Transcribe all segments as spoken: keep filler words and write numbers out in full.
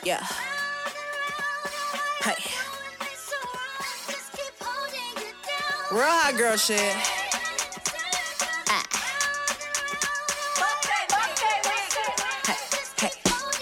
Yeah. Hey. Real hot girl shit. Ah. Hey, hey.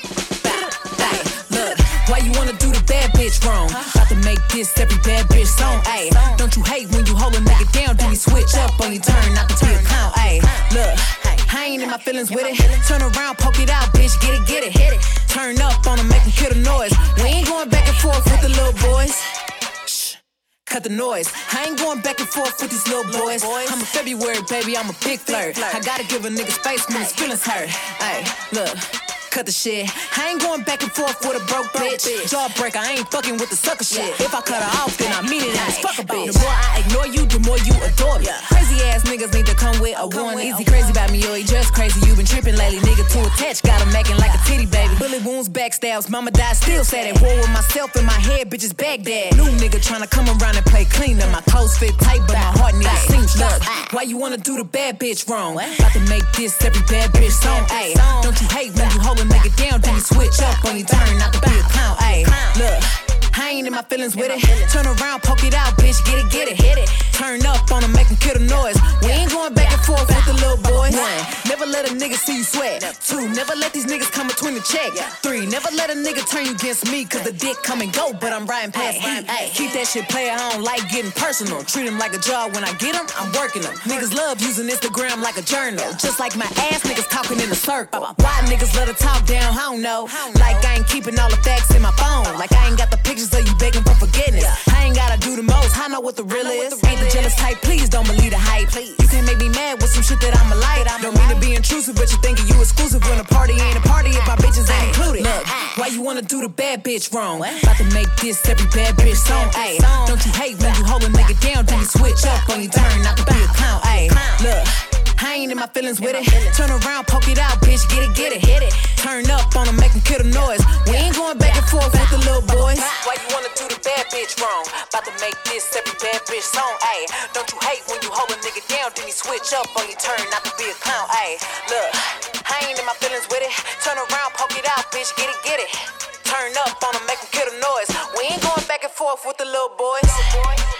Bow, bow. Look, why you wanna do the bad bitch wrong? About to make this every bad bitch song. Ayy, don't you hate when you hold a nigga down? Do you switch up on your turn not to be a clown? Ayy, look. I ain't in my feelings with it. Turn around, poke it out, bitch, get it, get it. Turn up on them, make them kill the noise. We ain't going back and forth with the little boys. Shh, cut the noise. I ain't going back and forth with these little boys. I'm a February, baby, I'm a big flirt. I gotta give a nigga space when his feelings hurt. Ay, look. Cut the shit. I ain't going back and forth with a broke bitch. Jawbreaker, I ain't fucking with the sucker shit. If I cut her off, then I mean it as fuck a bitch. The more I ignore you, the more you adore me. Crazy ass niggas need to come with a one. Easy crazy about me, yo, he just crazy. You been tripping lately, nigga too attached. Got him acting like a titty baby. Bullet wounds, backstabs, mama died still sad at war with myself in my head, bitches Baghdad. New nigga tryna come around and play cleaner. My clothes fit tight, but my heart need a seamstress. Why you wanna do the bad bitch wrong? About to make this every bad bitch song. Ayy, don't you hate when you hold a nigga down, then you switch up on your turn not to be a clown. Ayy, look, I ain't in my feelings with it. Turn around, poke it out, bitch, get it, get it. Turn up on them, make them kill the noise. We ain't going back and forth with the little boys. One, never let a nigga see you sweat. Two, never let these niggas come between the check. Three, never let a nigga turn you against me, cause the dick come and go, but I'm riding past heat. Keep that shit player, I don't like getting personal. Treat him like a job, when I get him, I'm working him. Niggas love using Instagram like a journal. Just like my ass niggas talking in a circle. Why niggas let her talk down, I don't know. Like I ain't keeping all the facts in my phone. Like I ain't got the pictures of you begging for forgiveness. I ain't gotta do the most, I know what the real is. Ain't the jealous type, please don't believe the hype. You can't make me mad with some shit that I'ma like. Don't mean to be intrusive, but you thinking you exclusive when a party ain't a party if my bitches ain't included. Look, why you wanna do the bad bitch wrong? About to make this every bad bitch song. Ayy, don't you hate when you hold a nigga down, then you switch up on your turn not to be a clown. Ayy, look, I ain't in my feelings with it. Turn around, poke it out, bitch, get it, get it. Turn up on them, make them kill the noise. We ain't going back and forth with the little boys. Why you wanna do the bad bitch wrong? About to make this every bad bitch song. Ayy, don't you hate when you hold a nigga down, then you switch up on your turn not to be a clown. Ayy, look, I ain't in my feelings with it. Turn around, poke it out, bitch, get it, get it. Turn up on them, make them kill the noise. We ain't going back and forth with the little boys.